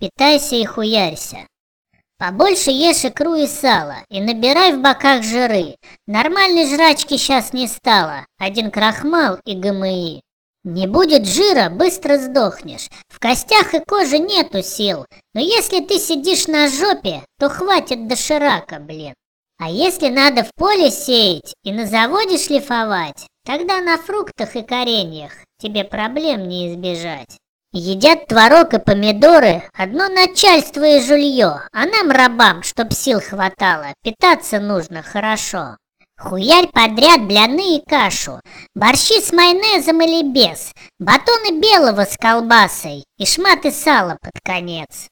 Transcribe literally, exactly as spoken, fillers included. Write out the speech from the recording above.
питайся и хуярься. Побольше ешь икру и сало, и набирай в боках жиры. Нормальной жрачки сейчас не стало, один крахмал и ГМИ. Не будет жира, быстро сдохнешь. В костях и коже нету сил, но если ты сидишь на жопе, то хватит доширака, блин. А если надо в поле сеять и на заводе шлифовать, тогда на фруктах и кореньях тебе проблем не избежать. Едят творог и помидоры одно начальство и жулье, а нам, рабам, чтоб сил хватало, питаться нужно хорошо. Хуярь подряд бляны и кашу, борщи с майонезом или без, батоны белого с колбасой и шматы сала под конец.